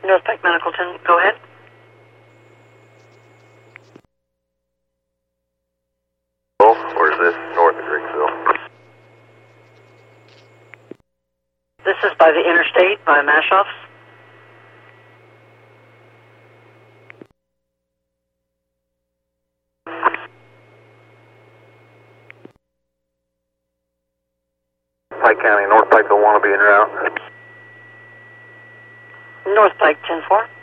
North Pike Medical 10, go ahead. Or is this north of Griggsville? This is by the interstate, by Mashoff's. Pike County, North Pike don't want to be en route. North Pike 10-4.